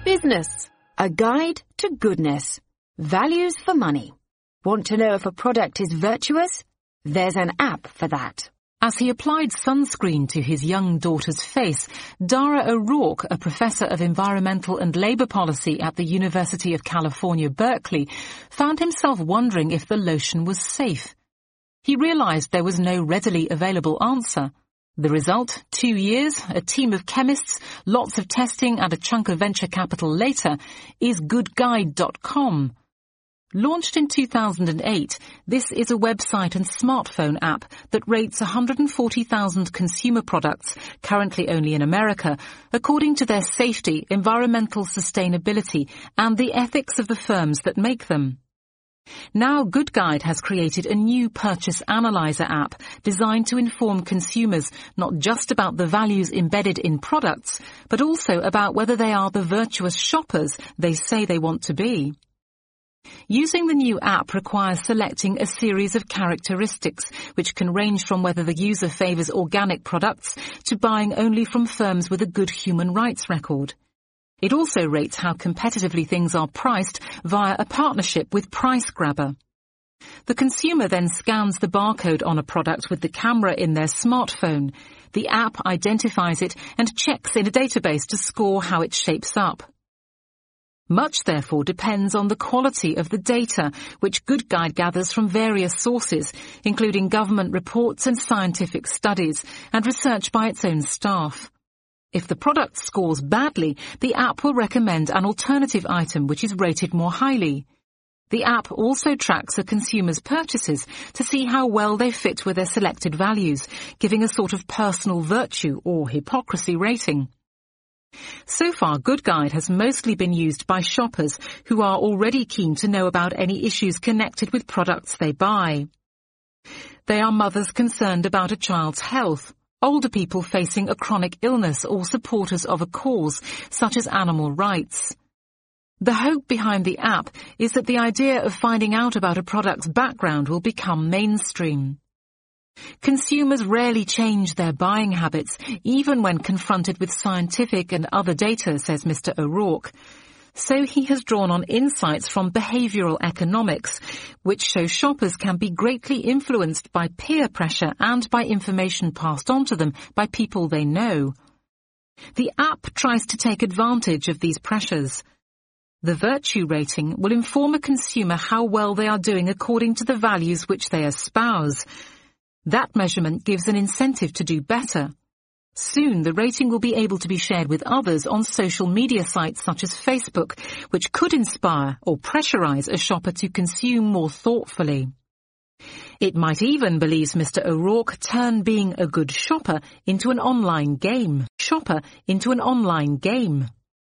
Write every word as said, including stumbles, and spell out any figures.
Business. A guide to goodness. Values for money. Want to know if a product is virtuous? There's an app for that. As he applied sunscreen to his young daughter's face, Dara O'Rourke, a professor of environmental and labour policy at the University of California, Berkeley, found himself wondering if the lotion was safe. He realised there was no readily available answer. The result, two years, a team of chemists, lots of testing and a chunk of venture capital later, is good guide dot com. Launched in two thousand eight, this is a website and smartphone app that rates one hundred forty thousand consumer products, currently only in America, according to their safety, environmental sustainability, and the ethics of the firms that make them. Now Good Guide has created a new purchase analyzer app designed to inform consumers not just about the values embedded in products, but also about whether they are the virtuous shoppers they say they want to be. Using the new app requires selecting a series of characteristics, which can range from whether the user favours organic products to buying only from firms with a good human rights record. It also rates how competitively things are priced via a partnership with PriceGrabber. The consumer then scans the barcode on a product with the camera in their smartphone. The app identifies it and checks in a database to score how it shapes up. Much, therefore, depends on the quality of the data, which Good Guide gathers from various sources, including government reports and scientific studies, and research by its own staff. If the product scores badly, the app will recommend an alternative item which is rated more highly. The app also tracks a consumer's purchases to see how well they fit with their selected values, giving a sort of personal virtue or hypocrisy rating. So far, Good Guide has mostly been used by shoppers who are already keen to know about any issues connected with products they buy. They are mothers concerned about a child's health, older people facing a chronic illness, or supporters of a cause, such as animal rights. The hope behind the app is that the idea of finding out about a product's background will become mainstream. Consumers rarely change their buying habits, even when confronted with scientific and other data, says Mister O'Rourke. So he has drawn on insights from behavioural economics, which show shoppers can be greatly influenced by peer pressure and by information passed on to them by people they know. The app tries to take advantage of these pressures. The virtue rating will inform a consumer how well they are doing according to the values which they espouse. That measurement gives an incentive to do better. Soon, the rating will be able to be shared with others on social media sites such as Facebook, which could inspire or pressurize a shopper to consume more thoughtfully. It might even, believes Mister O'Rourke, turn being a good shopper into an online game. Shopper into an online game.